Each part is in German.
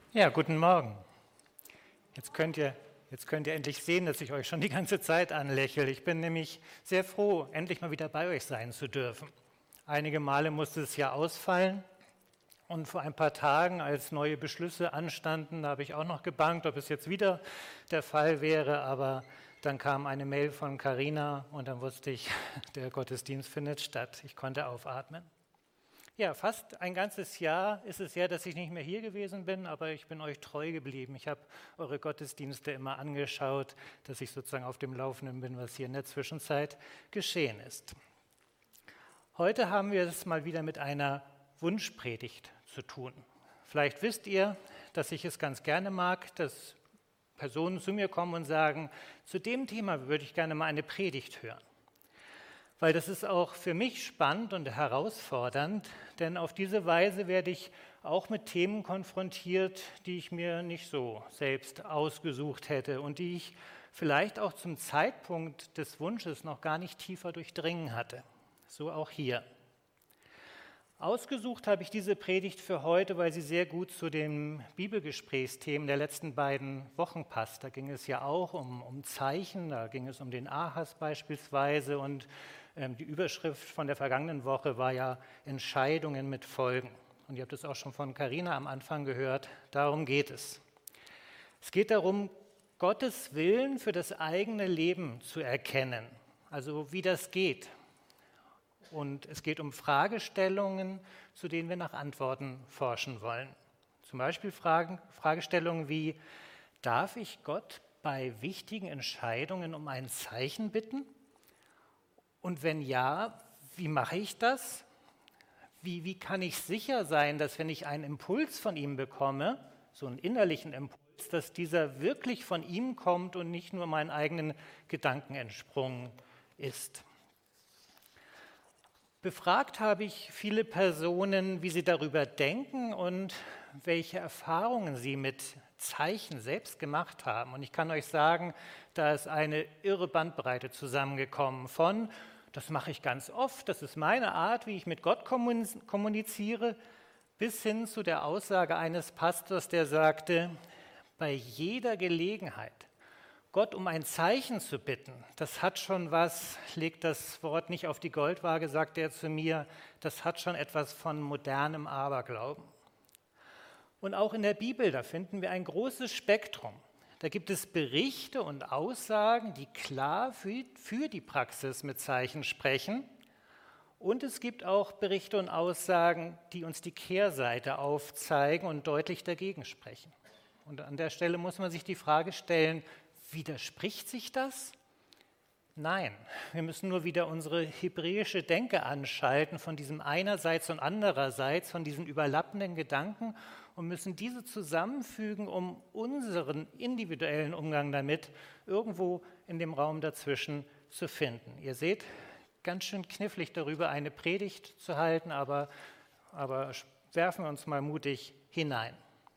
Ja, guten Morgen. Jetzt könnt ihr, jetzt könnt ihr endlich sehen, dass ich euch schon die ganze Zeit anlächle. Ich bin nämlich sehr froh, endlich mal wieder bei euch sein zu dürfen. Einige Male musste es ja ausfallen und vor ein paar Tagen, als neue Beschlüsse anstanden, da habe ich auch noch gebangt, ob es jetzt wieder der Fall wäre, aber dann kam eine Mail von Carina und dann wusste ich, der Gottesdienst findet statt. Ich konnte aufatmen. Ja, fast ein ganzes Jahr ist es her, dass ich nicht mehr hier gewesen bin, aber ich bin euch treu geblieben. Ich habe eure Gottesdienste immer angeschaut, dass ich sozusagen auf dem Laufenden bin, was hier in der Zwischenzeit geschehen ist. Heute haben wir es mal wieder mit einer Wunschpredigt zu tun. Vielleicht wisst ihr, dass ich es ganz gerne mag, dass Personen zu mir kommen und sagen, zu dem Thema würde ich gerne mal eine Predigt hören. Weil das ist auch für mich spannend und herausfordernd, denn auf diese Weise werde ich auch mit Themen konfrontiert, die ich mir nicht so selbst ausgesucht hätte und die ich vielleicht auch zum Zeitpunkt des Wunsches noch gar nicht tiefer durchdringen hatte. So auch hier. Ausgesucht habe ich diese Predigt für heute, weil sie sehr gut zu den Bibelgesprächsthemen der letzten beiden Wochen passt. Da ging es ja auch um Zeichen, da ging es um den Ahas beispielsweise und die Überschrift von der vergangenen Woche war ja Entscheidungen mit Folgen. Und ihr habt es auch schon von Carina am Anfang gehört, darum geht es. Es geht darum, Gottes Willen für das eigene Leben zu erkennen, also wie das geht. Und es geht um Fragestellungen, zu denen wir nach Antworten forschen wollen. Zum Beispiel Fragestellungen wie, darf ich Gott bei wichtigen Entscheidungen um ein Zeichen bitten? Und wenn ja, wie mache ich das? Wie kann ich sicher sein, dass wenn ich einen Impuls von ihm bekomme, so einen innerlichen Impuls, dass dieser wirklich von ihm kommt und nicht nur meinen eigenen Gedanken entsprungen ist? Befragt habe ich viele Personen, wie sie darüber denken und welche Erfahrungen sie mit Zeichen selbst gemacht haben. Und ich kann euch sagen, da ist eine irre Bandbreite zusammengekommen von, das mache ich ganz oft, das ist meine Art, wie ich mit Gott kommuniziere, bis hin zu der Aussage eines Pastors, der sagte, bei jeder Gelegenheit Gott um ein Zeichen zu bitten, das hat schon was, legt das Wort nicht auf die Goldwaage, sagt er zu mir, das hat schon etwas von modernem Aberglauben. Und auch in der Bibel, da finden wir ein großes Spektrum. Da gibt es Berichte und Aussagen, die klar für die Praxis mit Zeichen sprechen. Und es gibt auch Berichte und Aussagen, die uns die Kehrseite aufzeigen und deutlich dagegen sprechen. Und an der Stelle muss man sich die Frage stellen, widerspricht sich das? Nein, wir müssen nur wieder unsere hebräische Denke anschalten von diesem einerseits und andererseits, von diesen überlappenden Gedanken und müssen diese zusammenfügen, um unseren individuellen Umgang damit irgendwo in dem Raum dazwischen zu finden. Ihr seht, ganz schön knifflig darüber eine Predigt zu halten, aber werfen wir uns mal mutig hinein.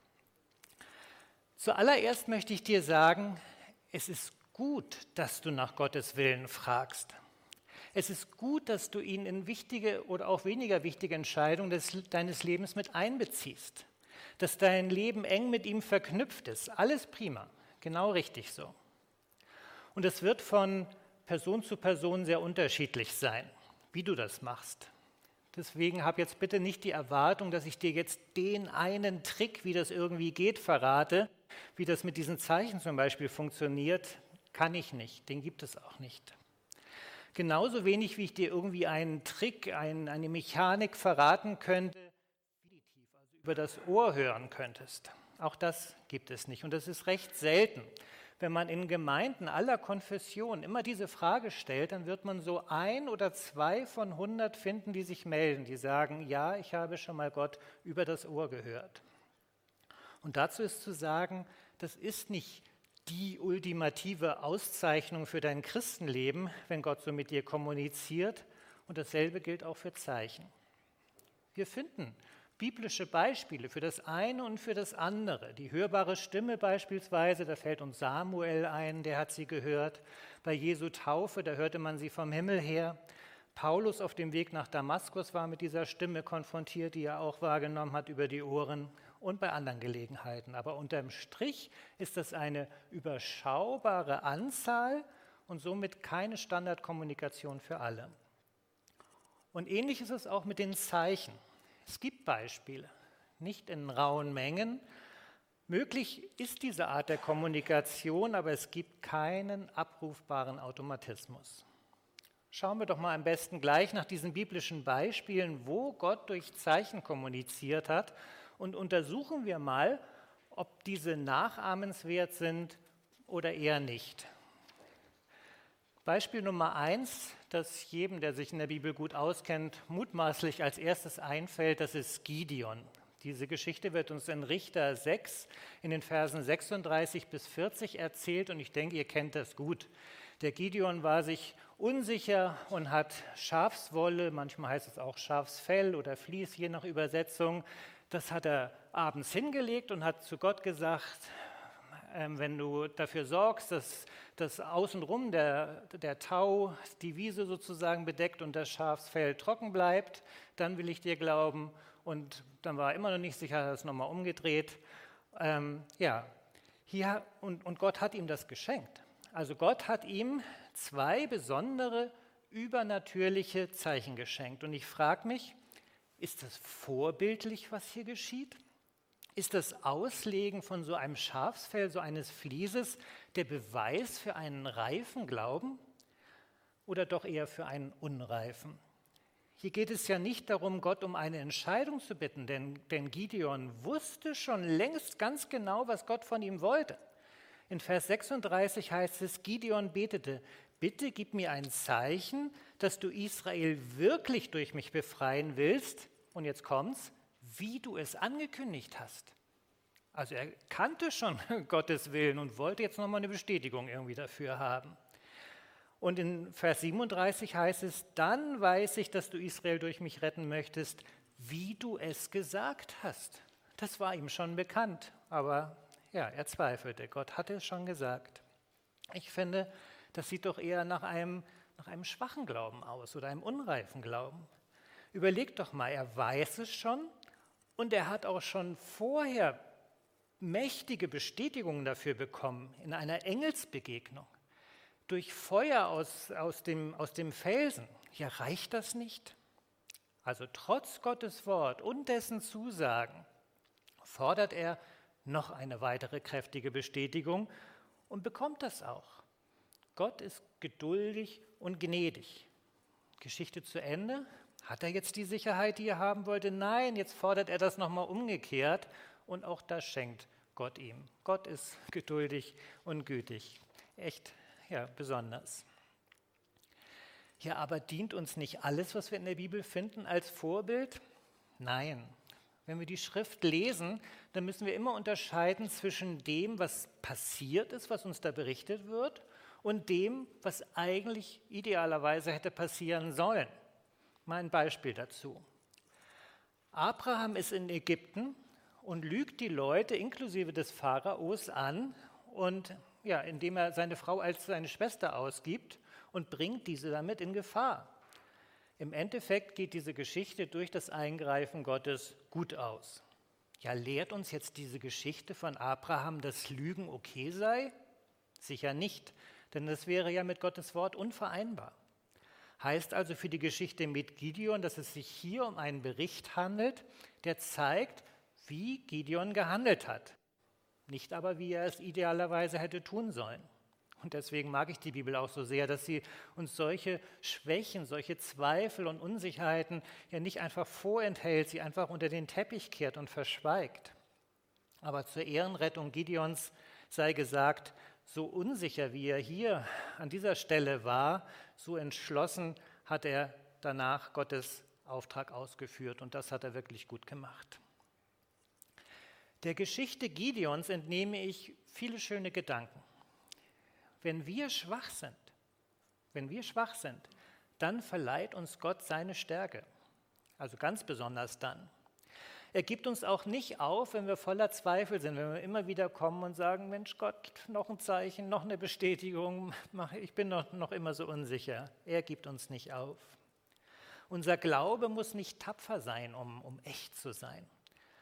Zuallererst möchte ich dir sagen, es ist gut, dass du nach Gottes Willen fragst. Es ist gut, dass du ihn in wichtige oder auch weniger wichtige Entscheidungen deines Lebens mit einbeziehst. Dass dein Leben eng mit ihm verknüpft ist. Alles prima, genau richtig so. Und es wird von Person zu Person sehr unterschiedlich sein, wie du das machst. Deswegen hab jetzt bitte nicht die Erwartung, dass ich dir jetzt den einen Trick, wie das irgendwie geht, verrate. Wie das mit diesen Zeichen zum Beispiel funktioniert, kann ich nicht, den gibt es auch nicht. Genauso wenig, wie ich dir irgendwie einen Trick, eine Mechanik verraten könnte, also über das Ohr hören könntest. Auch das gibt es nicht und das ist recht selten. Wenn man in Gemeinden aller Konfessionen immer diese Frage stellt, dann wird man so 1 oder 2 von 100 finden, die sich melden, die sagen, ja, ich habe schon mal Gott über das Ohr gehört. Und dazu ist zu sagen, das ist nicht die ultimative Auszeichnung für dein Christenleben, wenn Gott so mit dir kommuniziert. Und dasselbe gilt auch für Zeichen. Wir finden biblische Beispiele für das eine und für das andere. Die hörbare Stimme beispielsweise, da fällt uns Samuel ein, der hat sie gehört. Bei Jesu Taufe, da hörte man sie vom Himmel her. Paulus auf dem Weg nach Damaskus war mit dieser Stimme konfrontiert, die er auch wahrgenommen hat über die Ohren. und bei anderen Gelegenheiten. Aber unterm Strich ist das eine überschaubare Anzahl und somit keine Standardkommunikation für alle. Und ähnlich ist es auch mit den Zeichen. Es gibt Beispiele, nicht in rauen Mengen. Möglich ist diese Art der Kommunikation, aber es gibt keinen abrufbaren Automatismus. Schauen wir doch mal am besten gleich nach diesen biblischen Beispielen, wo Gott durch Zeichen kommuniziert hat, und untersuchen wir mal, ob diese nachahmenswert sind oder eher nicht. Beispiel Nummer 1, das jedem, der sich in der Bibel gut auskennt, mutmaßlich als erstes einfällt, das ist Gideon. Diese Geschichte wird uns in Richter 6 in den Versen 36 bis 40 erzählt und ich denke, ihr kennt das gut. Der Gideon war sich unsicher und hat Schafswolle, manchmal heißt es auch Schafsfell oder Vlies, je nach Übersetzung, das hat er abends hingelegt und hat zu Gott gesagt, wenn du dafür sorgst, dass das außenrum der Tau die Wiese sozusagen bedeckt und das Schafsfell trocken bleibt, dann will ich dir glauben. Und dann war er immer noch nicht sicher, hat er es nochmal umgedreht. Und Gott hat ihm das geschenkt. Also Gott hat ihm 2 besondere, übernatürliche Zeichen geschenkt. Und ich frage mich, ist das vorbildlich, was hier geschieht? Ist das Auslegen von so einem Schafsfell, so eines Vlieses, der Beweis für einen reifen Glauben oder doch eher für einen unreifen? Hier geht es ja nicht darum, Gott um eine Entscheidung zu bitten, denn Gideon wusste schon längst ganz genau, was Gott von ihm wollte. In Vers 36 heißt es, Gideon betete, bitte gib mir ein Zeichen, dass du Israel wirklich durch mich befreien willst. Und jetzt kommt's, wie du es angekündigt hast. Also er kannte schon Gottes Willen und wollte jetzt nochmal eine Bestätigung irgendwie dafür haben. Und in Vers 37 heißt es, dann weiß ich, dass du Israel durch mich retten möchtest, wie du es gesagt hast. Das war ihm schon bekannt, aber ja, er zweifelte. Gott hatte es schon gesagt. Ich finde, das sieht doch eher nach einem schwachen Glauben aus oder einem unreifen Glauben. Überlegt doch mal, er weiß es schon und er hat auch schon vorher mächtige Bestätigungen dafür bekommen in einer Engelsbegegnung. Durch Feuer aus dem Felsen. Ja, reicht das nicht? Also trotz Gottes Wort und dessen Zusagen fordert er noch eine weitere kräftige Bestätigung und bekommt das auch. Gott ist geduldig und gnädig. Geschichte zu Ende. Hat er jetzt die Sicherheit, die er haben wollte? Nein, jetzt fordert er das nochmal umgekehrt und auch das schenkt Gott ihm. Gott ist geduldig und gütig. Echt, ja, besonders. Ja, aber dient uns nicht alles, was wir in der Bibel finden, als Vorbild? Nein. Wenn wir die Schrift lesen, dann müssen wir immer unterscheiden zwischen dem, was passiert ist, was uns da berichtet wird, und dem, was eigentlich idealerweise hätte passieren sollen. Mal ein Beispiel dazu. Abraham ist in Ägypten und lügt die Leute inklusive des Pharaos an, und ja, indem er seine Frau als seine Schwester ausgibt und bringt diese damit in Gefahr. Im Endeffekt geht diese Geschichte durch das Eingreifen Gottes gut aus. Ja, lehrt uns jetzt diese Geschichte von Abraham, dass Lügen okay sei? Sicher nicht, denn das wäre ja mit Gottes Wort unvereinbar. Heißt also für die Geschichte mit Gideon, dass es sich hier um einen Bericht handelt, der zeigt, wie Gideon gehandelt hat. Nicht aber, wie er es idealerweise hätte tun sollen. Und deswegen mag ich die Bibel auch so sehr, dass sie uns solche Schwächen, solche Zweifel und Unsicherheiten ja nicht einfach vorenthält, sie einfach unter den Teppich kehrt und verschweigt. Aber zur Ehrenrettung Gideons sei gesagt, so unsicher wie er hier an dieser Stelle war, so entschlossen hat er danach Gottes Auftrag ausgeführt und das hat er wirklich gut gemacht. Der Geschichte Gideons entnehme ich viele schöne Gedanken. Wenn wir schwach sind, dann verleiht uns Gott seine Stärke. Also ganz besonders dann. Er gibt uns auch nicht auf, wenn wir voller Zweifel sind, wenn wir immer wieder kommen und sagen, Mensch Gott, noch ein Zeichen, noch eine Bestätigung, ich bin noch immer so unsicher. Er gibt uns nicht auf. Unser Glaube muss nicht tapfer sein, um echt zu sein.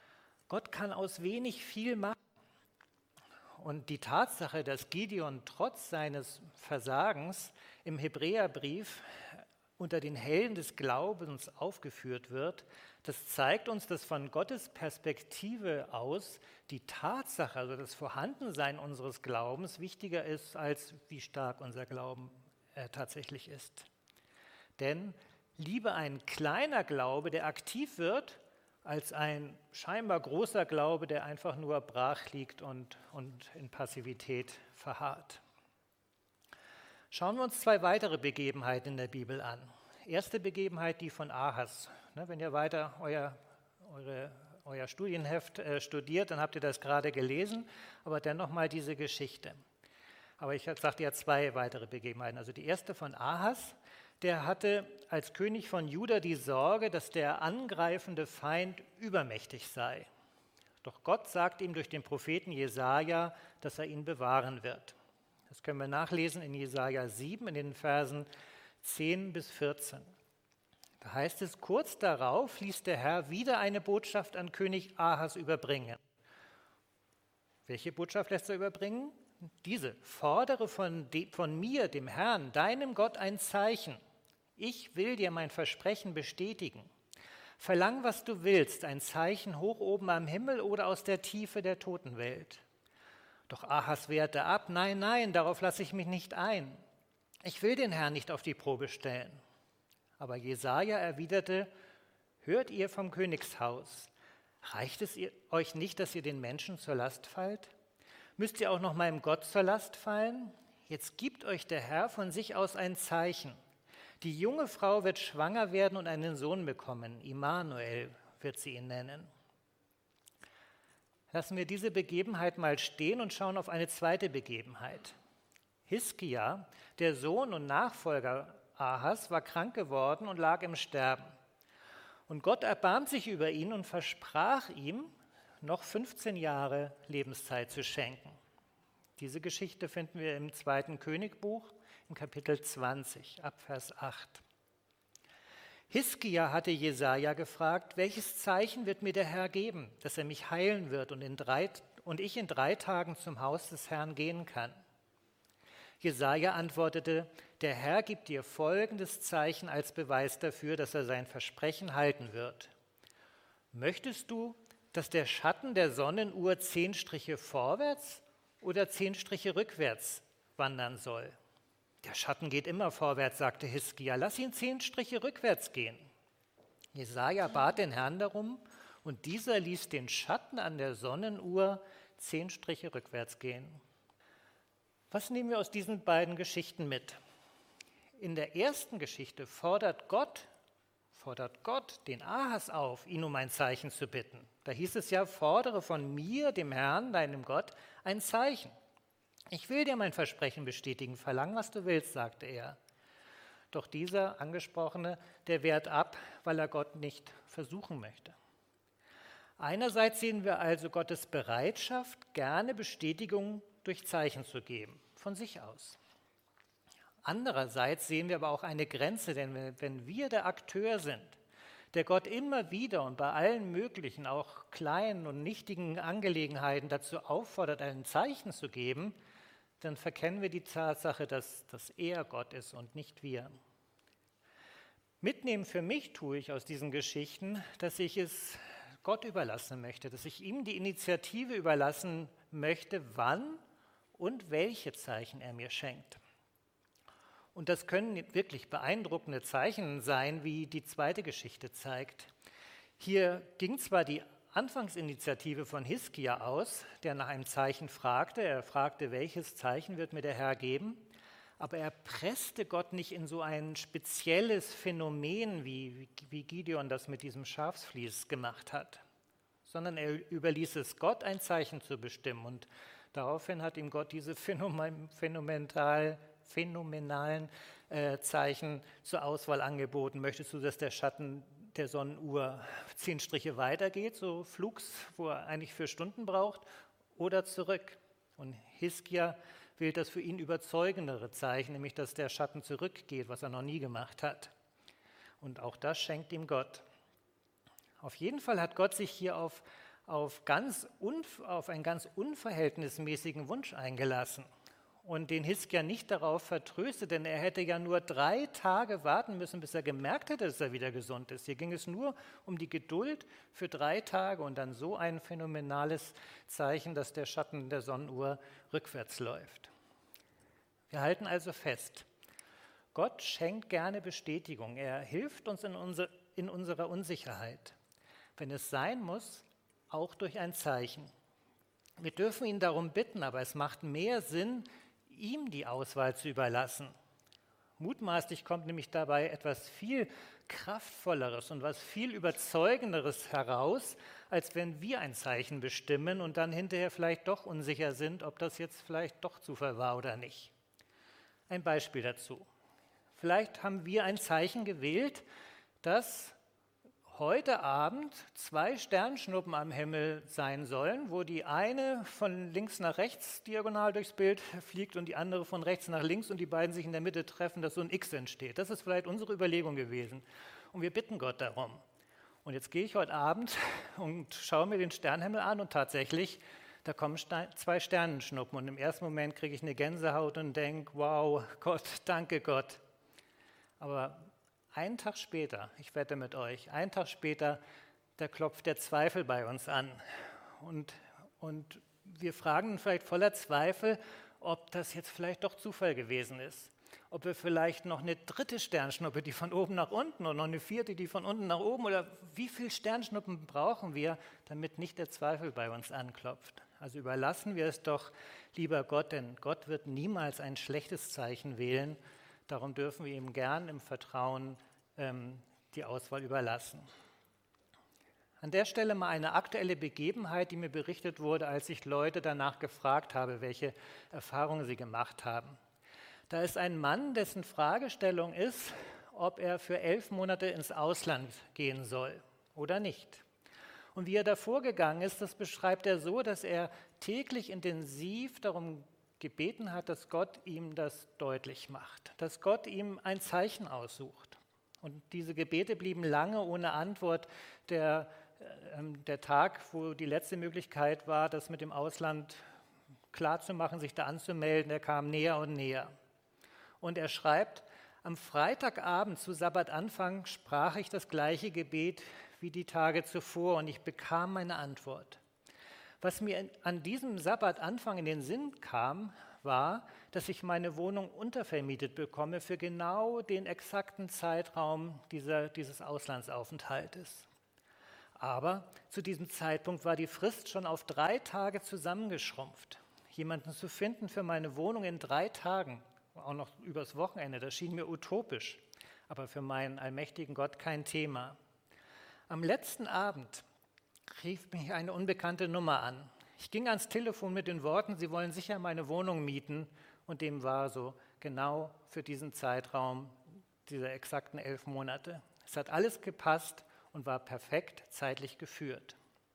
Gott kann aus wenig viel machen. Und die Tatsache, dass Gideon trotz seines Versagens im Hebräerbrief unter den Helden des Glaubens aufgeführt wird, das zeigt uns, dass von Gottes Perspektive aus die Tatsache, also das Vorhandensein unseres Glaubens, wichtiger ist, als wie stark unser Glauben tatsächlich ist. Denn lieber ein kleiner Glaube, der aktiv wird, als ein scheinbar großer Glaube, der einfach nur brach liegt und in Passivität verharrt. Schauen wir uns 2 weitere Begebenheiten in der Bibel an. Erste Begebenheit, die von Ahas. Wenn ihr weiter euer Studienheft studiert, dann habt ihr das gerade gelesen, aber dennoch mal diese Geschichte. Aber ich sagte ja 2 weitere Begebenheiten. Also die erste von Ahas, der hatte als König von Juda die Sorge, dass der angreifende Feind übermächtig sei. Doch Gott sagt ihm durch den Propheten Jesaja, dass er ihn bewahren wird. Das können wir nachlesen in Jesaja 7 in den Versen 10 bis 14. Da heißt es, kurz darauf ließ der Herr wieder eine Botschaft an König Ahas überbringen. Welche Botschaft lässt er überbringen? Diese, fordere von mir, dem Herrn, deinem Gott, ein Zeichen. Ich will dir mein Versprechen bestätigen. Verlang, was du willst, ein Zeichen hoch oben am Himmel oder aus der Tiefe der Totenwelt. Doch Ahas wehrte ab, nein, darauf lasse ich mich nicht ein. Ich will den Herrn nicht auf die Probe stellen. Aber Jesaja erwiderte, hört ihr vom Königshaus, reicht es euch nicht, dass ihr den Menschen zur Last fallt? Müsst ihr auch noch meinem Gott zur Last fallen? Jetzt gibt euch der Herr von sich aus ein Zeichen. Die junge Frau wird schwanger werden und einen Sohn bekommen. Immanuel wird sie ihn nennen. Lassen wir diese Begebenheit mal stehen und schauen auf eine zweite Begebenheit. Hiskia, der Sohn und Nachfolger Ahas, war krank geworden und lag im Sterben. Und Gott erbarmt sich über ihn und versprach ihm, noch 15 Jahre Lebenszeit zu schenken. Diese Geschichte finden wir im 2. Königbuch, im Kapitel 20, ab Vers 8. Hiskia hatte Jesaja gefragt, welches Zeichen wird mir der Herr geben, dass er mich heilen wird und ich in 3 Tagen zum Haus des Herrn gehen kann? Jesaja antwortete, der Herr gibt dir folgendes Zeichen als Beweis dafür, dass er sein Versprechen halten wird. Möchtest du, dass der Schatten der Sonnenuhr 10 Striche vorwärts oder 10 Striche rückwärts wandern soll? Der Schatten geht immer vorwärts, sagte Hiskia. Lass ihn 10 Striche rückwärts gehen. Jesaja bat den Herrn darum und dieser ließ den Schatten an der Sonnenuhr 10 Striche rückwärts gehen. Was nehmen wir aus diesen beiden Geschichten mit? In der ersten Geschichte fordert Gott den Ahas auf, ihn um ein Zeichen zu bitten. Da hieß es ja, fordere von mir, dem Herrn, deinem Gott, ein Zeichen. Ich will dir mein Versprechen bestätigen, verlang, was du willst, sagte er. Doch dieser Angesprochene, der wehrt ab, weil er Gott nicht versuchen möchte. Einerseits sehen wir also Gottes Bereitschaft, gerne Bestätigung durch Zeichen zu geben, von sich aus. Andererseits sehen wir aber auch eine Grenze, denn wenn wir der Akteur sind, der Gott immer wieder und bei allen möglichen, auch kleinen und nichtigen Angelegenheiten dazu auffordert, ein Zeichen zu geben, dann verkennen wir die Tatsache, dass er Gott ist und nicht wir. Mitnehmen für mich tue ich aus diesen Geschichten, dass ich es Gott überlassen möchte, dass ich ihm die Initiative überlassen möchte, wann und welche Zeichen er mir schenkt. Und das können wirklich beeindruckende Zeichen sein, wie die zweite Geschichte zeigt. Hier ging zwar die Anfangsinitiative von Hiskia aus, der nach einem Zeichen fragte. Er fragte, welches Zeichen wird mir der Herr geben? Aber er presste Gott nicht in so ein spezielles Phänomen, wie Gideon das mit diesem Schafsvlies gemacht hat, sondern er überließ es Gott, ein Zeichen zu bestimmen. Und daraufhin hat ihm Gott diese phänomenalen Zeichen zur Auswahl angeboten. Möchtest du, dass der Schatten der Sonnenuhr 10 Striche weitergeht, so flugs, wo er eigentlich 4 Stunden braucht, oder zurück? Und Hiskia wählt das für ihn überzeugendere Zeichen, nämlich dass der Schatten zurückgeht, was er noch nie gemacht hat. Und auch das schenkt ihm Gott. Auf jeden Fall hat Gott sich hier auf auf einen ganz unverhältnismäßigen Wunsch eingelassen und den Hiskia nicht darauf vertröstet, denn er hätte ja nur 3 Tage warten müssen, bis er gemerkt hätte, dass er wieder gesund ist. Hier ging es nur um die Geduld für 3 Tage und dann so ein phänomenales Zeichen, dass der Schatten der Sonnenuhr rückwärts läuft. Wir halten also fest, Gott schenkt gerne Bestätigung. Er hilft uns in unserer Unsicherheit. Wenn es sein muss, auch durch ein Zeichen. Wir dürfen ihn darum bitten, aber es macht mehr Sinn, ihm die Auswahl zu überlassen. Mutmaßlich kommt nämlich dabei etwas viel Kraftvolleres und was viel Überzeugenderes heraus, als wenn wir ein Zeichen bestimmen und dann hinterher vielleicht doch unsicher sind, ob das jetzt vielleicht doch Zufall war oder nicht. Ein Beispiel dazu. Vielleicht haben wir ein Zeichen gewählt, dass heute Abend 2 Sternschnuppen am Himmel sein sollen, wo die eine von links nach rechts diagonal durchs Bild fliegt und die andere von rechts nach links und die beiden sich in der Mitte treffen, dass so ein X entsteht. Das ist vielleicht unsere Überlegung gewesen. Und wir bitten Gott darum. Und jetzt gehe ich heute Abend und schaue mir den Sternenhimmel an und tatsächlich, da kommen 2 Sternenschnuppen und im ersten Moment kriege ich eine Gänsehaut und denke, wow, Gott, danke Gott. Aber einen Tag später, ich wette mit euch, einen Tag später, da klopft der Zweifel bei uns an. Und wir fragen vielleicht voller Zweifel, ob das jetzt vielleicht doch Zufall gewesen ist. Ob wir vielleicht noch eine 3. Sternschnuppe, die von oben nach unten und noch eine 4., die von unten nach oben, oder wie viele Sternschnuppen brauchen wir, damit nicht der Zweifel bei uns anklopft. Also überlassen wir es doch lieber Gott, denn Gott wird niemals ein schlechtes Zeichen wählen. Darum dürfen wir ihm gern im Vertrauen die Auswahl überlassen. An der Stelle mal eine aktuelle Begebenheit, die mir berichtet wurde, als ich Leute danach gefragt habe, welche Erfahrungen sie gemacht haben. Da ist ein Mann, dessen Fragestellung ist, ob er für 11 Monate ins Ausland gehen soll oder nicht. Und wie er da vorgegangen ist, das beschreibt er so, dass er täglich intensiv darum gebeten hat, dass Gott ihm das deutlich macht, dass Gott ihm ein Zeichen aussucht. Und diese Gebete blieben lange ohne Antwort. Der Tag, wo die letzte Möglichkeit war, das mit dem Ausland klarzumachen, sich da anzumelden, der kam näher und näher. Und er schreibt, am Freitagabend zu Sabbatanfang sprach ich das gleiche Gebet wie die Tage zuvor und ich bekam meine Antwort. Was mir an diesem Sabbatanfang in den Sinn kam, war, dass ich meine Wohnung untervermietet bekomme für genau den exakten Zeitraum dieses Auslandsaufenthaltes. Aber zu diesem Zeitpunkt war die Frist schon auf 3 Tage zusammengeschrumpft. Jemanden zu finden für meine Wohnung in 3 Tagen, auch noch übers Wochenende, das schien mir utopisch, aber für meinen allmächtigen Gott kein Thema. Am letzten Abend rief mich eine unbekannte Nummer an. Ich ging ans Telefon mit den Worten, Sie wollen sicher meine Wohnung mieten. Und dem war so, genau für diesen Zeitraum, dieser exakten 11 Monate. Es hat alles gepasst und war perfekt zeitlich geführt.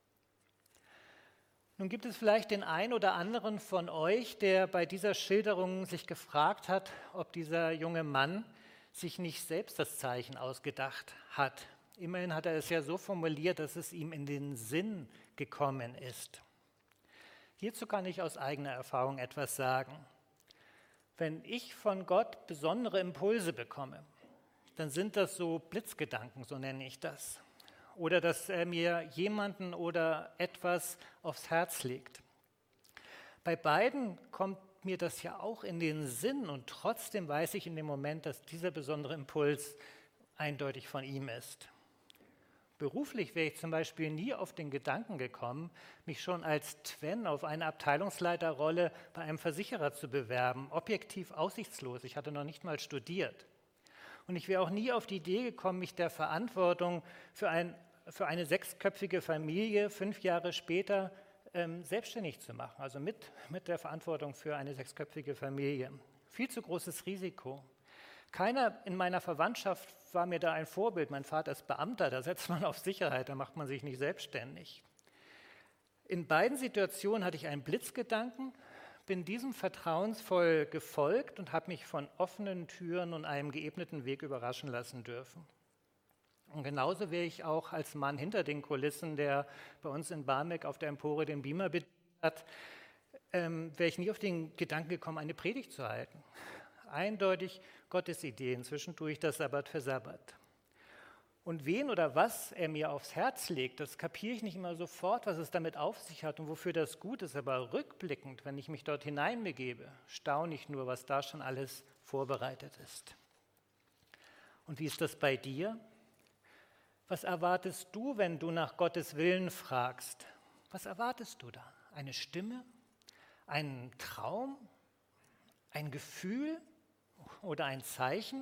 Nun gibt es vielleicht den einen oder anderen von euch, der bei dieser Schilderung sich gefragt hat, ob dieser junge Mann sich nicht selbst das Zeichen ausgedacht hat. Immerhin hat er es ja so formuliert, dass es ihm in den Sinn gekommen ist. Hierzu kann ich aus eigener Erfahrung etwas sagen. Wenn ich von Gott besondere Impulse bekomme, dann sind das so Blitzgedanken, so nenne ich das. Oder dass er mir jemanden oder etwas aufs Herz legt. Bei beiden kommt mir das ja auch in den Sinn und trotzdem weiß ich in dem Moment, dass dieser besondere Impuls eindeutig von ihm ist. Beruflich wäre ich zum Beispiel nie auf den Gedanken gekommen, mich schon als Twen auf eine Abteilungsleiterrolle bei einem Versicherer zu bewerben. Objektiv aussichtslos, ich hatte noch nicht mal studiert. Und ich wäre auch nie auf die Idee gekommen, mich der Verantwortung für eine 6-köpfige Familie 5 Jahre später selbstständig zu machen. Also mit der Verantwortung für eine 6-köpfige Familie. Viel zu großes Risiko. Keiner in meiner Verwandtschaft war mir da ein Vorbild. Mein Vater ist Beamter, da setzt man auf Sicherheit, da macht man sich nicht selbstständig. In beiden Situationen hatte ich einen Blitzgedanken, bin diesem vertrauensvoll gefolgt und habe mich von offenen Türen und einem geebneten Weg überraschen lassen dürfen. Und genauso wäre ich auch als Mann hinter den Kulissen, der bei uns in Barmbek auf der Empore den Beamer bedient hat, wäre ich nie auf den Gedanken gekommen, eine Predigt zu halten. Eindeutig Gottes Ideen, zwischendurch das Sabbat für Sabbat. Und wen oder was er mir aufs Herz legt, das kapiere ich nicht immer sofort, was es damit auf sich hat und wofür das gut ist. Aber rückblickend, wenn ich mich dort hineinbegebe, staune ich nur, was da schon alles vorbereitet ist. Und wie ist das bei dir? Was erwartest du, wenn du nach Gottes Willen fragst? Was erwartest du da? Eine Stimme? Einen Traum? Ein Gefühl oder ein Zeichen?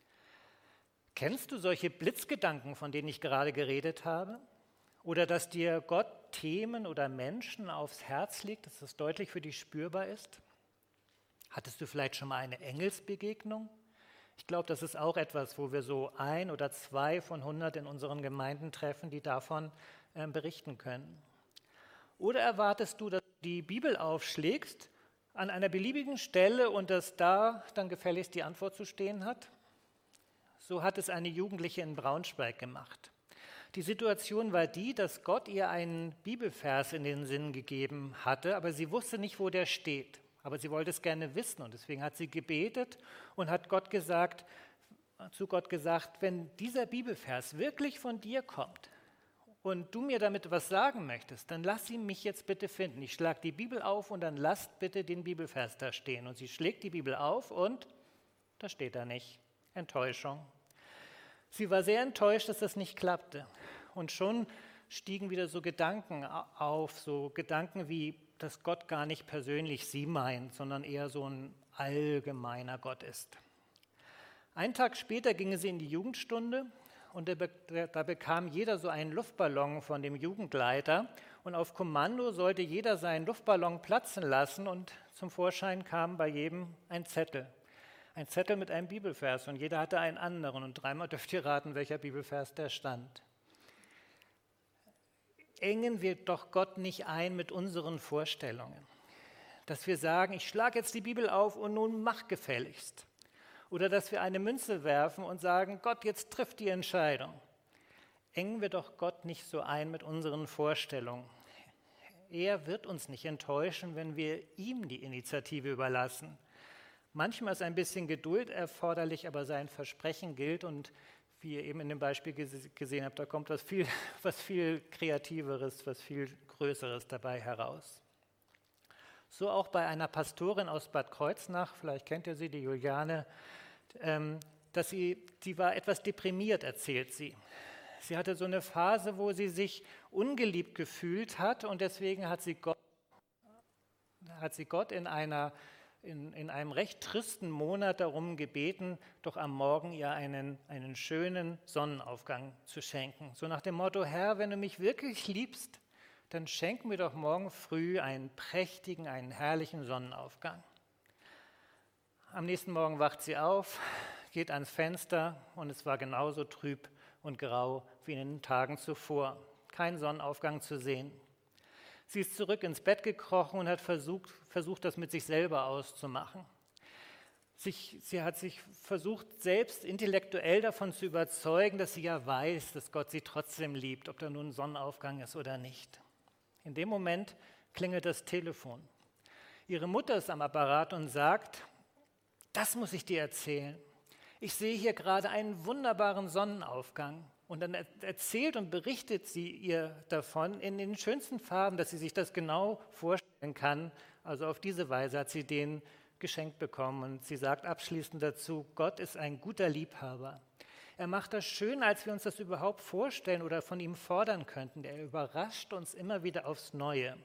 Kennst du solche Blitzgedanken, von denen ich gerade geredet habe? Oder dass dir Gott Themen oder Menschen aufs Herz legt, dass das deutlich für dich spürbar ist? Hattest du vielleicht schon mal eine Engelsbegegnung? Ich glaube, das ist auch etwas, wo wir so 1 oder 2 von 100 in unseren Gemeinden treffen, die davon berichten können. Oder erwartest du, dass du die Bibel aufschlägst an einer beliebigen Stelle und dass da dann gefälligst die Antwort zu stehen hat? So hat es eine Jugendliche in Braunschweig gemacht. Die Situation war die, dass Gott ihr einen Bibelvers in den Sinn gegeben hatte, aber sie wusste nicht, wo der steht. Aber sie wollte es gerne wissen und deswegen hat sie gebetet und hat zu Gott gesagt, wenn dieser Bibelvers wirklich von dir kommt und du mir damit was sagen möchtest, dann lass ihn mich jetzt bitte finden. Ich schlage die Bibel auf und dann lasst bitte den Bibelvers da stehen. Und sie schlägt die Bibel auf und da steht er nicht. Enttäuschung. Sie war sehr enttäuscht, dass das nicht klappte. Und schon stiegen wieder so Gedanken auf, so Gedanken wie, dass Gott gar nicht persönlich sie meint, sondern eher so ein allgemeiner Gott ist. Einen Tag später gingen sie in die Jugendstunde und da bekam jeder so einen Luftballon von dem Jugendleiter und auf Kommando sollte jeder seinen Luftballon platzen lassen und zum Vorschein kam bei jedem ein Zettel. Ein Zettel mit einem Bibelvers und jeder hatte einen anderen und dreimal dürft ihr raten, welcher Bibelvers der stand. Engen wir doch Gott nicht ein mit unseren Vorstellungen, dass wir sagen, ich schlage jetzt die Bibel auf und nun mach gefälligst. Oder dass wir eine Münze werfen und sagen, Gott, jetzt trifft die Entscheidung. Engen wir doch Gott nicht so ein mit unseren Vorstellungen. Er wird uns nicht enttäuschen, wenn wir ihm die Initiative überlassen. Manchmal ist ein bisschen Geduld erforderlich, aber sein Versprechen gilt und wie ihr eben in dem Beispiel gesehen habt, da kommt was viel Kreativeres, was viel Größeres dabei heraus. So auch bei einer Pastorin aus Bad Kreuznach, vielleicht kennt ihr sie, die Juliane, die war etwas deprimiert, erzählt sie. Sie hatte so eine Phase, wo sie sich ungeliebt gefühlt hat und deswegen hat sie Gott in einem recht tristen Monat darum gebeten, doch am Morgen ihr einen schönen Sonnenaufgang zu schenken. So nach dem Motto, Herr, wenn du mich wirklich liebst, dann schenk mir doch morgen früh einen prächtigen, einen herrlichen Sonnenaufgang. Am nächsten Morgen wacht sie auf, geht ans Fenster und es war genauso trüb und grau wie in den Tagen zuvor. Kein Sonnenaufgang zu sehen. Sie ist zurück ins Bett gekrochen und hat versucht, das mit sich selber auszumachen. Sie hat sich versucht, selbst intellektuell davon zu überzeugen, dass sie ja weiß, dass Gott sie trotzdem liebt, ob da nun ein Sonnenaufgang ist oder nicht. In dem Moment klingelt das Telefon. Ihre Mutter ist am Apparat und sagt, das muss ich dir erzählen. Ich sehe hier gerade einen wunderbaren Sonnenaufgang. Und dann erzählt und berichtet sie ihr davon in den schönsten Farben, dass sie sich das genau vorstellen kann. Also auf diese Weise hat sie den geschenkt bekommen. Und sie sagt abschließend dazu, Gott ist ein guter Liebhaber. Er macht das schöner, als wir uns das überhaupt vorstellen oder von ihm fordern könnten. Er überrascht uns immer wieder aufs Neue.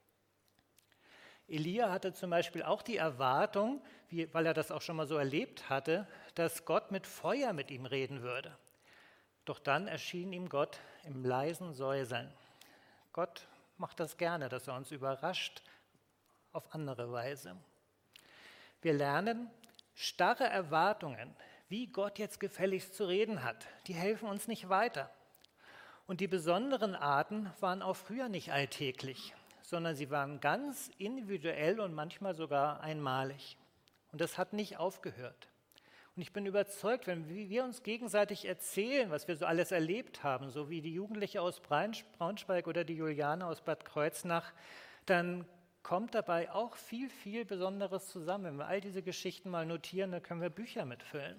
Elia hatte zum Beispiel auch die Erwartung, weil er das auch schon mal so erlebt hatte, dass Gott mit Feuer mit ihm reden würde. Doch dann erschien ihm Gott im leisen Säuseln. Gott macht das gerne, dass er uns überrascht auf andere Weise. Wir lernen, starre Erwartungen, wie Gott jetzt gefälligst zu reden hat, die helfen uns nicht weiter. Und die besonderen Arten waren auch früher nicht alltäglich, sondern sie waren ganz individuell und manchmal sogar einmalig. Und das hat nicht aufgehört. Und ich bin überzeugt, wenn wir uns gegenseitig erzählen, was wir so alles erlebt haben, so wie die Jugendliche aus Braunschweig oder die Juliane aus Bad Kreuznach, dann kommt dabei auch viel, viel Besonderes zusammen. Wenn wir all diese Geschichten mal notieren, dann können wir Bücher mitfüllen.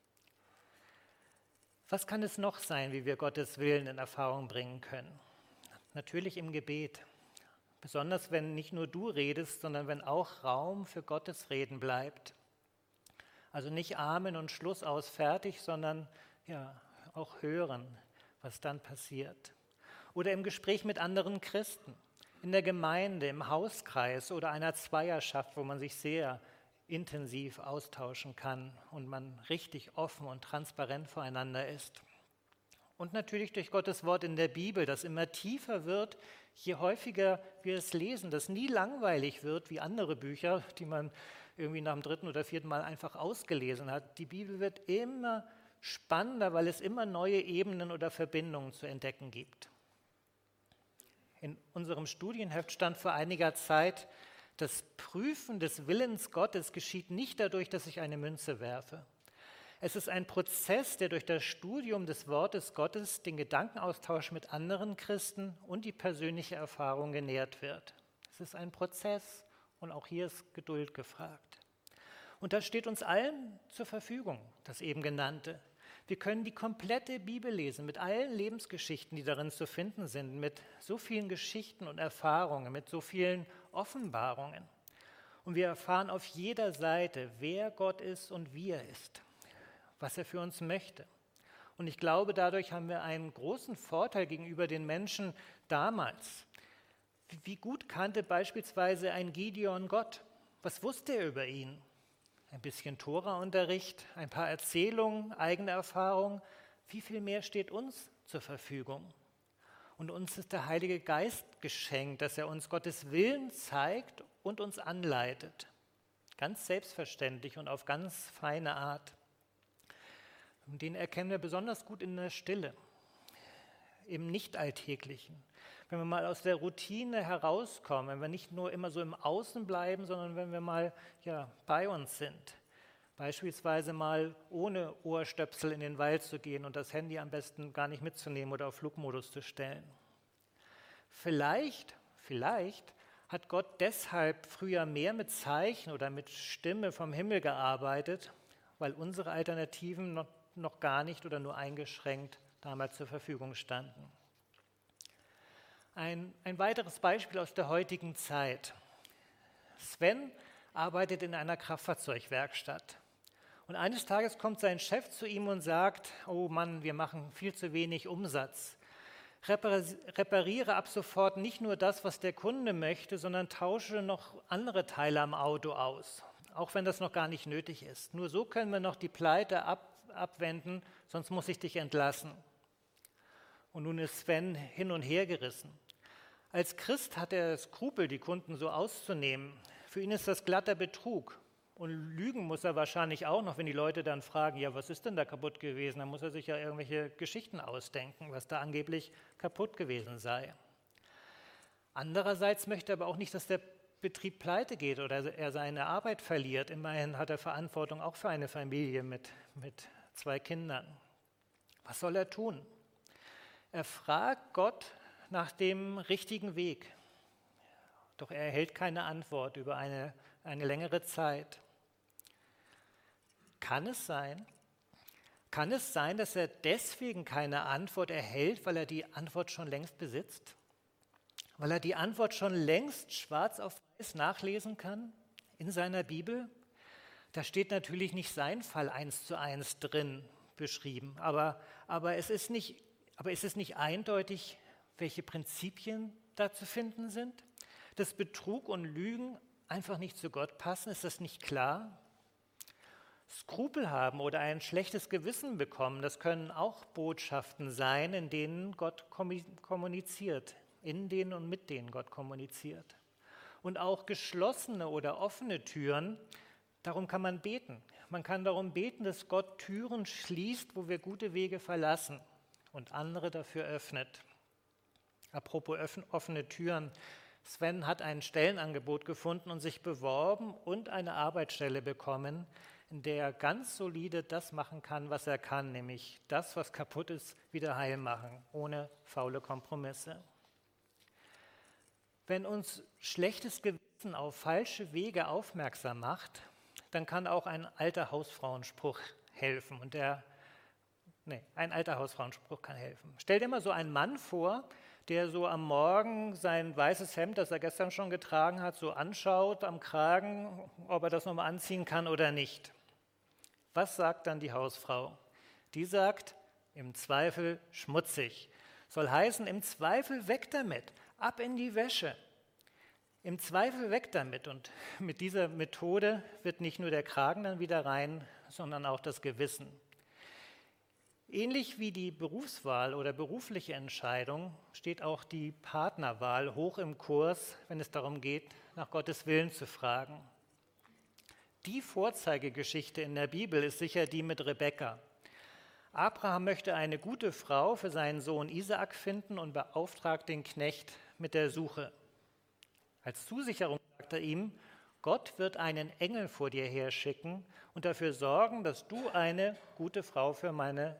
Was kann es noch sein, wie wir Gottes Willen in Erfahrung bringen können? Natürlich im Gebet. Besonders wenn nicht nur du redest, sondern wenn auch Raum für Gottes Reden bleibt. Also nicht Amen und Schluss aus fertig, sondern ja, auch hören, was dann passiert. Oder im Gespräch mit anderen Christen, in der Gemeinde, im Hauskreis oder einer Zweierschaft, wo man sich sehr intensiv austauschen kann und man richtig offen und transparent voreinander ist. Und natürlich durch Gottes Wort in der Bibel, das immer tiefer wird, je häufiger wir es lesen, das nie langweilig wird wie andere Bücher, die man irgendwie nach dem 3. oder 4. Mal einfach ausgelesen hat. Die Bibel wird immer spannender, weil es immer neue Ebenen oder Verbindungen zu entdecken gibt. In unserem Studienheft stand vor einiger Zeit, das Prüfen des Willens Gottes geschieht nicht dadurch, dass ich eine Münze werfe. Es ist ein Prozess, der durch das Studium des Wortes Gottes, den Gedankenaustausch mit anderen Christen und die persönliche Erfahrung genährt wird. Es ist ein Prozess und auch hier ist Geduld gefragt. Und das steht uns allen zur Verfügung, das eben genannte. Wir können die komplette Bibel lesen mit allen Lebensgeschichten, die darin zu finden sind, mit so vielen Geschichten und Erfahrungen, mit so vielen Offenbarungen. Und wir erfahren auf jeder Seite, wer Gott ist und wie er ist, was er für uns möchte. Und ich glaube, dadurch haben wir einen großen Vorteil gegenüber den Menschen damals. Wie gut kannte beispielsweise ein Gideon Gott? Was wusste er über ihn? Ein bisschen Tora-Unterricht, ein paar Erzählungen, eigene Erfahrung. Wie viel mehr steht uns zur Verfügung? Und uns ist der Heilige Geist geschenkt, dass er uns Gottes Willen zeigt und uns anleitet. Ganz selbstverständlich und auf ganz feine Art. Und den erkennen wir besonders gut in der Stille, im Nicht-Alltäglichen. Wenn wir mal aus der Routine herauskommen, wenn wir nicht nur immer so im Außen bleiben, sondern wenn wir mal bei uns sind. Beispielsweise mal ohne Ohrstöpsel in den Wald zu gehen und das Handy am besten gar nicht mitzunehmen oder auf Flugmodus zu stellen. Vielleicht hat Gott deshalb früher mehr mit Zeichen oder mit Stimme vom Himmel gearbeitet, weil unsere Alternativen noch gar nicht oder nur eingeschränkt damals zur Verfügung standen. Ein weiteres Beispiel aus der heutigen Zeit. Sven arbeitet in einer Kraftfahrzeugwerkstatt. Und eines Tages kommt sein Chef zu ihm und sagt, oh Mann, wir machen viel zu wenig Umsatz. Repariere ab sofort nicht nur das, was der Kunde möchte, sondern tausche noch andere Teile am Auto aus, auch wenn das noch gar nicht nötig ist. Nur so können wir noch die Pleite abwenden, sonst muss ich dich entlassen. Und nun ist Sven hin und her gerissen. Als Christ hat er Skrupel, die Kunden so auszunehmen. Für ihn ist das glatter Betrug. Und lügen muss er wahrscheinlich auch noch, wenn die Leute dann fragen, ja, was ist denn da kaputt gewesen? Dann muss er sich ja irgendwelche Geschichten ausdenken, was da angeblich kaputt gewesen sei. Andererseits möchte er aber auch nicht, dass der Betrieb pleite geht oder er seine Arbeit verliert. Immerhin hat er Verantwortung auch für eine Familie mit 2 Kindern. Was soll er tun? Er fragt Gott nach dem richtigen Weg. Doch er erhält keine Antwort über eine längere Zeit. Kann es sein, dass er deswegen keine Antwort erhält, weil er die Antwort schon längst besitzt? Weil er die Antwort schon längst schwarz auf weiß nachlesen kann in seiner Bibel? Da steht natürlich nicht sein Fall 1:1 drin beschrieben, aber es ist nicht eindeutig, welche Prinzipien da zu finden sind? Dass Betrug und Lügen einfach nicht zu Gott passen, ist das nicht klar? Skrupel haben oder ein schlechtes Gewissen bekommen, das können auch Botschaften sein, in denen Gott kommuniziert, in denen und mit denen Gott kommuniziert. Und auch geschlossene oder offene Türen, darum kann man beten. Man kann darum beten, dass Gott Türen schließt, wo wir gute Wege verlassen und andere dafür öffnet. Apropos offene Türen. Sven hat ein Stellenangebot gefunden und sich beworben und eine Arbeitsstelle bekommen, in der er ganz solide das machen kann, was er kann, nämlich das, was kaputt ist, wieder heil machen, ohne faule Kompromisse. Wenn uns schlechtes Gewissen auf falsche Wege aufmerksam macht, dann kann auch ein alter Hausfrauenspruch helfen. Ein alter Hausfrauenspruch kann helfen. Stell dir mal so einen Mann vor, der so am Morgen sein weißes Hemd, das er gestern schon getragen hat, so anschaut am Kragen, ob er das nochmal anziehen kann oder nicht. Was sagt dann die Hausfrau? Die sagt, im Zweifel schmutzig. Soll heißen, im Zweifel weg damit, ab in die Wäsche. Im Zweifel weg damit. Und mit dieser Methode wird nicht nur der Kragen dann wieder rein, sondern auch das Gewissen. Ähnlich wie die Berufswahl oder berufliche Entscheidung steht auch die Partnerwahl hoch im Kurs, wenn es darum geht, nach Gottes Willen zu fragen. Die Vorzeigegeschichte in der Bibel ist sicher die mit Rebekka. Abraham möchte eine gute Frau für seinen Sohn Isaak finden und beauftragt den Knecht mit der Suche. Als Zusicherung sagt er ihm, Gott wird einen Engel vor dir herschicken und dafür sorgen, dass du eine gute Frau für meinen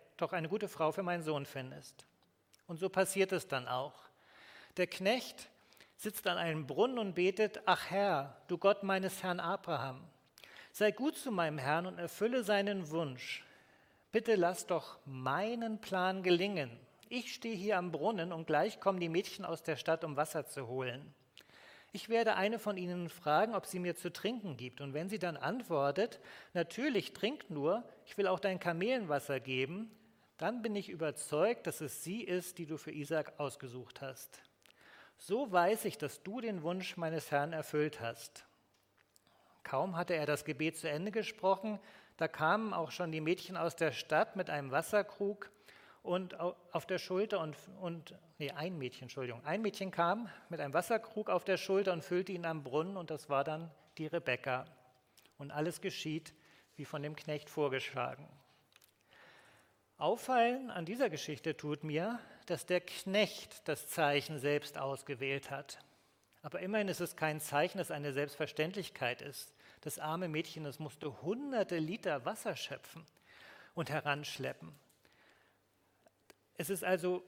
Sohn findest. Und so passiert es dann auch. Der Knecht sitzt an einem Brunnen und betet, ach Herr, du Gott meines Herrn Abraham, sei gut zu meinem Herrn und erfülle seinen Wunsch. Bitte lass doch meinen Plan gelingen. Ich stehe hier am Brunnen und gleich kommen die Mädchen aus der Stadt, um Wasser zu holen. Ich werde eine von ihnen fragen, ob sie mir zu trinken gibt. Und wenn sie dann antwortet, natürlich, trink nur, ich will auch dein Kamelenwasser geben, dann bin ich überzeugt, dass es sie ist, die du für Isaak ausgesucht hast. So weiß ich, dass du den Wunsch meines Herrn erfüllt hast. Kaum hatte er das Gebet zu Ende gesprochen, da kamen auch schon die Mädchen aus der Stadt mit einem Wasserkrug und auf der Schulter ein Mädchen kam mit einem Wasserkrug auf der Schulter und füllte ihn am Brunnen und das war dann die Rebekka. Und alles geschieht, wie von dem Knecht vorgeschlagen. Auffallen an dieser Geschichte tut mir, dass der Knecht das Zeichen selbst ausgewählt hat. Aber immerhin ist es kein Zeichen, das eine Selbstverständlichkeit ist. Das arme Mädchen, das musste hunderte Liter Wasser schöpfen und heranschleppen. Es ist also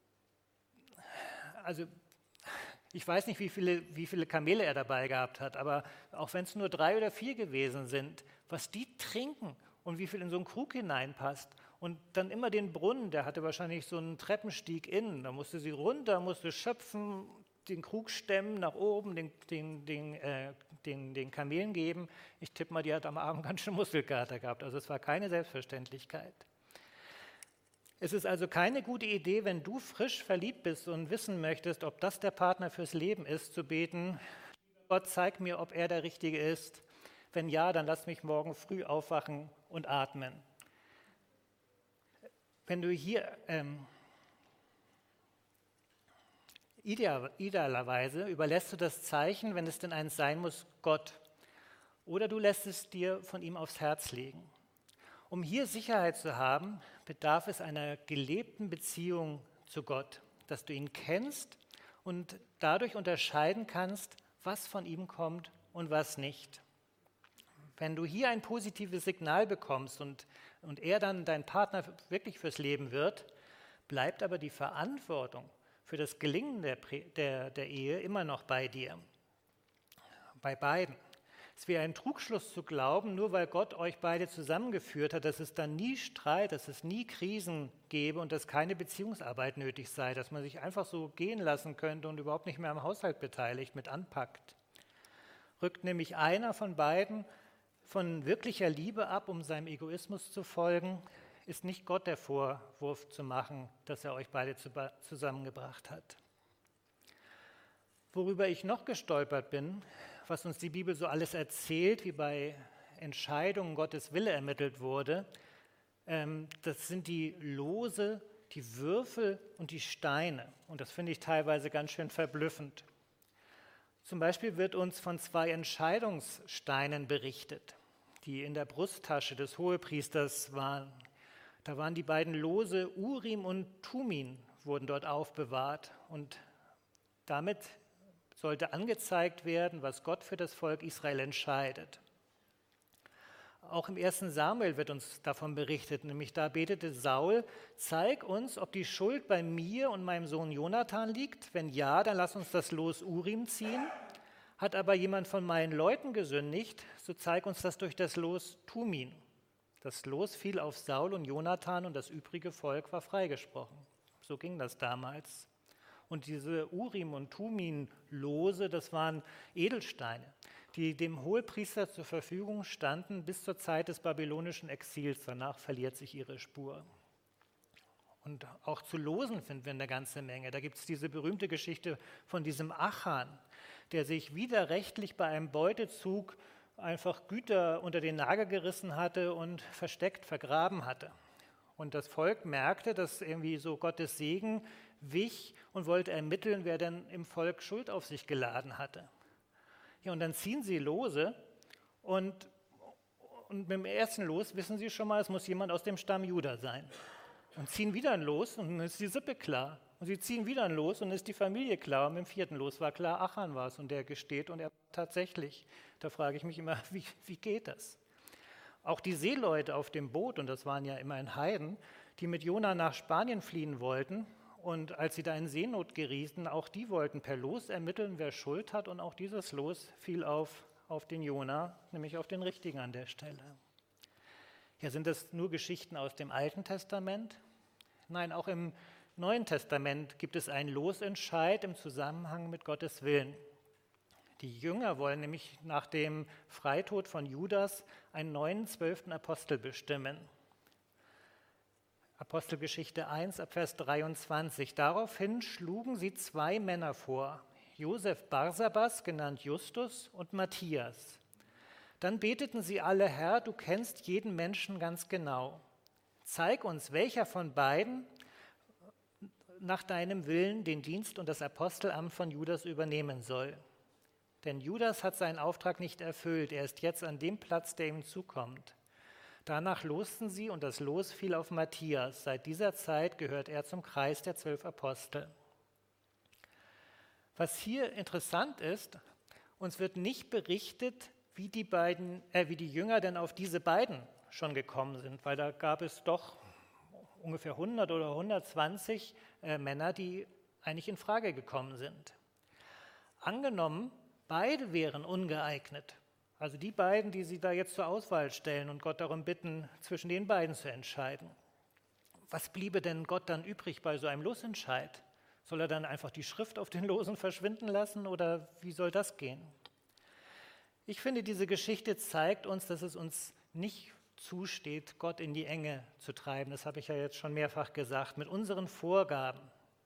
ich weiß nicht, wie viele Kamele er dabei gehabt hat, aber auch wenn es nur 3 oder 4 gewesen sind, was die trinken und wie viel in so einen Krug hineinpasst. Und dann immer den Brunnen, der hatte wahrscheinlich so einen Treppenstieg innen, da musste sie runter, musste schöpfen, den Krug stemmen, nach oben, den Kamelen geben. Ich tippe mal, die hat am Abend ganz schön Muskelkater gehabt, also es war keine Selbstverständlichkeit. Es ist also keine gute Idee, wenn du frisch verliebt bist und wissen möchtest, ob das der Partner fürs Leben ist, zu beten, Gott, zeig mir, ob er der Richtige ist. Wenn ja, dann lass mich morgen früh aufwachen und atmen. Wenn du hier idealerweise überlässt du das Zeichen, wenn es denn eins sein muss, Gott. Oder du lässt es dir von ihm aufs Herz legen. Um hier Sicherheit zu haben, bedarf es einer gelebten Beziehung zu Gott, dass du ihn kennst und dadurch unterscheiden kannst, was von ihm kommt und was nicht. Wenn du hier ein positives Signal bekommst und er dann dein Partner wirklich fürs Leben wird, bleibt aber die Verantwortung für das Gelingen der Ehe immer noch bei dir, bei beiden. Es wäre ein Trugschluss zu glauben, nur weil Gott euch beide zusammengeführt hat, dass es dann nie Streit, dass es nie Krisen gäbe und dass keine Beziehungsarbeit nötig sei, dass man sich einfach so gehen lassen könnte und überhaupt nicht mehr am Haushalt beteiligt, mit anpackt. Rückt nämlich einer von beiden von wirklicher Liebe ab, um seinem Egoismus zu folgen, ist nicht Gott der Vorwurf zu machen, dass er euch beide zusammengebracht hat. Worüber ich noch gestolpert bin, was uns die Bibel so alles erzählt, wie bei Entscheidungen Gottes Wille ermittelt wurde, das sind die Lose, die Würfel und die Steine. Und das finde ich teilweise ganz schön verblüffend. Zum Beispiel wird uns von 2 Entscheidungssteinen berichtet, die in der Brusttasche des Hohepriesters waren. Da waren die beiden Lose Urim und Tumim, wurden dort aufbewahrt. Und damit sollte angezeigt werden, was Gott für das Volk Israel entscheidet. Auch im 1. Samuel wird uns davon berichtet, nämlich da betete Saul: Zeig uns, ob die Schuld bei mir und meinem Sohn Jonathan liegt. Wenn ja, dann lass uns das Los Urim ziehen. Hat aber jemand von meinen Leuten gesündigt, so zeig uns das durch das Los Tumim. Das Los fiel auf Saul und Jonathan und das übrige Volk war freigesprochen. So ging das damals. Und diese Urim- und Tumim-Lose, das waren Edelsteine, die dem Hohepriester zur Verfügung standen bis zur Zeit des babylonischen Exils. Danach verliert sich ihre Spur. Und auch zu Losen finden wir eine ganze Menge. Da gibt es diese berühmte Geschichte von diesem Achan, der sich widerrechtlich bei einem Beutezug einfach Güter unter den Nagel gerissen hatte und versteckt, vergraben hatte. Und das Volk merkte, dass irgendwie so Gottes Segen wich und wollte ermitteln, wer denn im Volk Schuld auf sich geladen hatte. Ja, und dann ziehen sie Lose und mit dem ersten Los wissen sie schon mal, es muss jemand aus dem Stamm Juda sein. Und ziehen wieder ein Los und dann ist die Sippe klar. Und sie ziehen wieder ein Los und dann ist die Familie klar. Und mit dem vierten Los war klar, Achan war es und der gesteht und er tatsächlich. Da frage ich mich immer, wie geht das? Auch die Seeleute auf dem Boot, und das waren ja immerhin Heiden, die mit Jona nach Spanien fliehen wollten, und als sie da in Seenot gerieten, auch die wollten per Los ermitteln, wer Schuld hat, und auch dieses Los fiel auf den Jona, nämlich auf den Richtigen an der Stelle. Ja, sind das nur Geschichten aus dem Alten Testament? Nein, auch im Neuen Testament gibt es einen Losentscheid im Zusammenhang mit Gottes Willen. Die Jünger wollen nämlich nach dem Freitod von Judas einen neuen 12. Apostel bestimmen. Apostelgeschichte 1, ab Vers 23. Daraufhin schlugen sie 2 Männer vor, Josef Barsabas, genannt Justus, und Matthias. Dann beteten sie alle: Herr, du kennst jeden Menschen ganz genau. Zeig uns, welcher von beiden nach deinem Willen den Dienst und das Apostelamt von Judas übernehmen soll. Denn Judas hat seinen Auftrag nicht erfüllt, er ist jetzt an dem Platz, der ihm zukommt. Danach losten sie und das Los fiel auf Matthias. Seit dieser Zeit gehört er zum Kreis der 12 Apostel. Was hier interessant ist, uns wird nicht berichtet, wie die Jünger denn auf diese beiden schon gekommen sind, weil da gab es doch ungefähr 100 oder 120 Männer, die eigentlich in Frage gekommen sind. Angenommen, beide wären ungeeignet, also die beiden, die sie da jetzt zur Auswahl stellen und Gott darum bitten, zwischen den beiden zu entscheiden. Was bliebe denn Gott dann übrig bei so einem Losentscheid? Soll er dann einfach die Schrift auf den Losen verschwinden lassen oder wie soll das gehen? Ich finde, diese Geschichte zeigt uns, dass es uns nicht zusteht, Gott in die Enge zu treiben. Das habe ich ja jetzt schon mehrfach gesagt, mit unseren Vorgaben.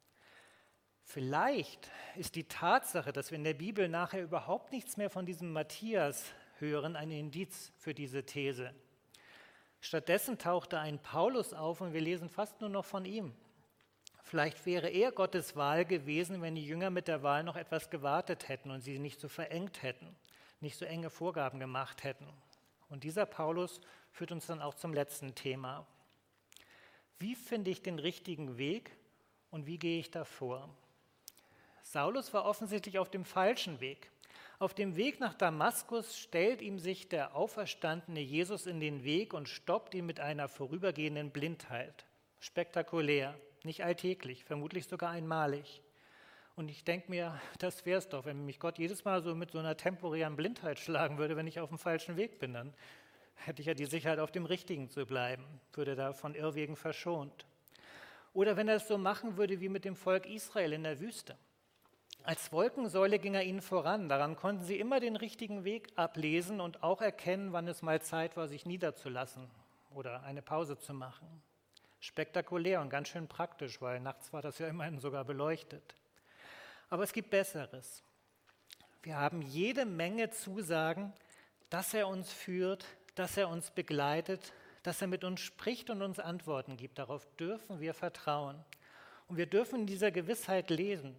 Vielleicht ist die Tatsache, dass wir in der Bibel nachher überhaupt nichts mehr von diesem Matthias hören, ein Indiz für diese These. Stattdessen tauchte ein Paulus auf und wir lesen fast nur noch von ihm. Vielleicht wäre er Gottes Wahl gewesen, wenn die Jünger mit der Wahl noch etwas gewartet hätten und sie nicht so verengt hätten, nicht so enge Vorgaben gemacht hätten. Und dieser Paulus führt uns dann auch zum letzten Thema. Wie finde ich den richtigen Weg und wie gehe ich da vor? Saulus war offensichtlich auf dem falschen Weg. Auf dem Weg nach Damaskus stellt ihm sich der auferstandene Jesus in den Weg und stoppt ihn mit einer vorübergehenden Blindheit. Spektakulär, nicht alltäglich, vermutlich sogar einmalig. Und ich denke mir, das wäre es doch, wenn mich Gott jedes Mal so mit so einer temporären Blindheit schlagen würde, wenn ich auf dem falschen Weg bin. Dann hätte ich ja die Sicherheit, auf dem Richtigen zu bleiben, würde da von Irrwegen verschont. Oder wenn er es so machen würde wie mit dem Volk Israel in der Wüste. Als Wolkensäule ging er ihnen voran. Daran konnten sie immer den richtigen Weg ablesen und auch erkennen, wann es mal Zeit war, sich niederzulassen oder eine Pause zu machen. Spektakulär und ganz schön praktisch, weil nachts war das ja immerhin sogar beleuchtet. Aber es gibt Besseres. Wir haben jede Menge Zusagen, dass er uns führt, dass er uns begleitet, dass er mit uns spricht und uns Antworten gibt. Darauf dürfen wir vertrauen. Und wir dürfen in dieser Gewissheit leben.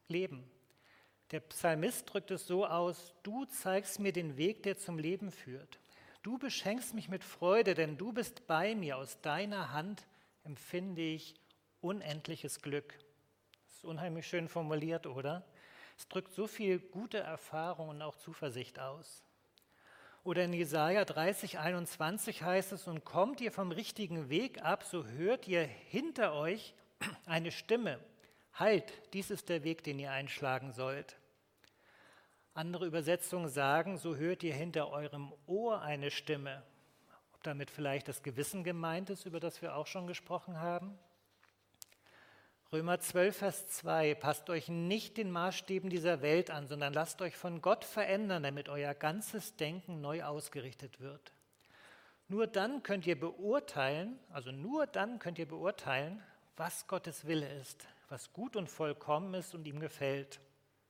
Der Psalmist drückt es so aus: Du zeigst mir den Weg, der zum Leben führt. Du beschenkst mich mit Freude, denn du bist bei mir. Aus deiner Hand empfinde ich unendliches Glück. Das ist unheimlich schön formuliert, oder? Es drückt so viel gute Erfahrung und auch Zuversicht aus. Oder in Jesaja 30,21 heißt es, und kommt ihr vom richtigen Weg ab, so hört ihr hinter euch eine Stimme. Halt, dies ist der Weg, den ihr einschlagen sollt. Andere Übersetzungen sagen, so hört ihr hinter eurem Ohr eine Stimme. Ob damit vielleicht das Gewissen gemeint ist, über das wir auch schon gesprochen haben? Römer 12, Vers 2, passt euch nicht den Maßstäben dieser Welt an, sondern lasst euch von Gott verändern, damit euer ganzes Denken neu ausgerichtet wird. Nur dann könnt ihr beurteilen, was Gottes Wille ist, was gut und vollkommen ist und ihm gefällt.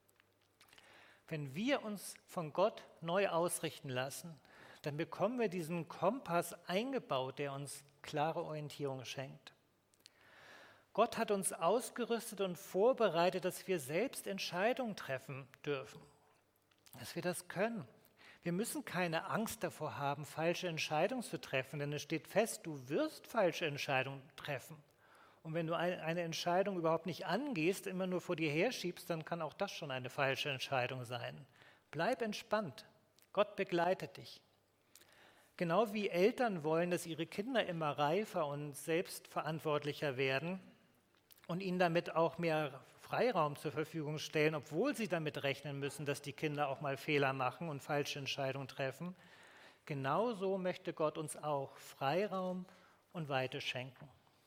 Wenn wir uns von Gott neu ausrichten lassen, dann bekommen wir diesen Kompass eingebaut, der uns klare Orientierung schenkt. Gott hat uns ausgerüstet und vorbereitet, dass wir selbst Entscheidungen treffen dürfen, dass wir das können. Wir müssen keine Angst davor haben, falsche Entscheidungen zu treffen, denn es steht fest, du wirst falsche Entscheidungen treffen. Und wenn du eine Entscheidung überhaupt nicht angehst, immer nur vor dir herschiebst, dann kann auch das schon eine falsche Entscheidung sein. Bleib entspannt, Gott begleitet dich. Genau wie Eltern wollen, dass ihre Kinder immer reifer und selbstverantwortlicher werden, und ihnen damit auch mehr Freiraum zur Verfügung stellen, obwohl sie damit rechnen müssen, dass die Kinder auch mal Fehler machen und falsche Entscheidungen treffen. Genauso möchte Gott uns auch Freiraum und Weite schenken.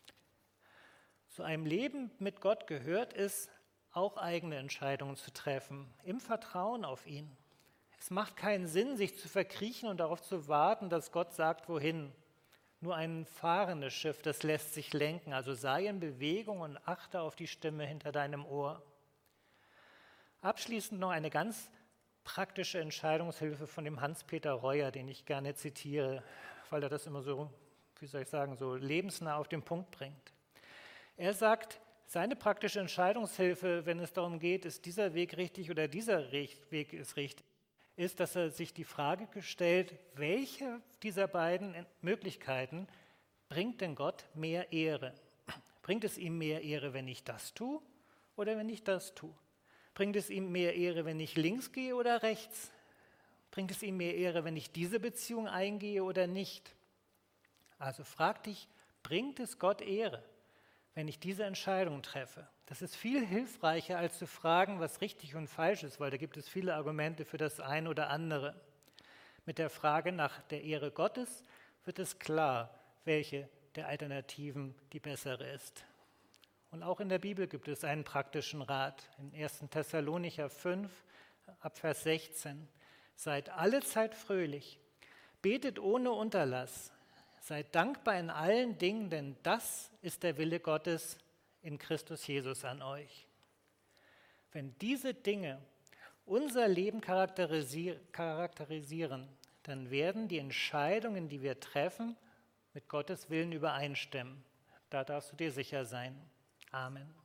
Zu einem Leben mit Gott gehört es, auch eigene Entscheidungen zu treffen, im Vertrauen auf ihn. Es macht keinen Sinn, sich zu verkriechen und darauf zu warten, dass Gott sagt, wohin. Nur ein fahrendes Schiff, das lässt sich lenken, also sei in Bewegung und achte auf die Stimme hinter deinem Ohr. Abschließend noch eine ganz praktische Entscheidungshilfe von dem Hans-Peter Reuer, den ich gerne zitiere, weil er das immer so, so lebensnah auf den Punkt bringt. Er sagt, seine praktische Entscheidungshilfe, wenn es darum geht, ist dieser Weg richtig oder dieser Weg ist richtig, ist, dass er sich die Frage stellt, welche dieser beiden Möglichkeiten bringt denn Gott mehr Ehre? Bringt es ihm mehr Ehre, wenn ich das tue oder wenn ich das tue? Bringt es ihm mehr Ehre, wenn ich links gehe oder rechts? Bringt es ihm mehr Ehre, wenn ich diese Beziehung eingehe oder nicht? Also frag dich, bringt es Gott Ehre, wenn ich diese Entscheidung treffe? Das ist viel hilfreicher, als zu fragen, was richtig und falsch ist, weil da gibt es viele Argumente für das eine oder andere. Mit der Frage nach der Ehre Gottes wird es klar, welche der Alternativen die bessere ist. Und auch in der Bibel gibt es einen praktischen Rat. In 1. Thessalonicher 5, ab Vers 16. Seid allezeit fröhlich, betet ohne Unterlass, seid dankbar in allen Dingen, denn das ist der Wille Gottes in Christus Jesus an euch. Wenn diese Dinge unser Leben charakterisieren, dann werden die Entscheidungen, die wir treffen, mit Gottes Willen übereinstimmen. Da darfst du dir sicher sein. Amen.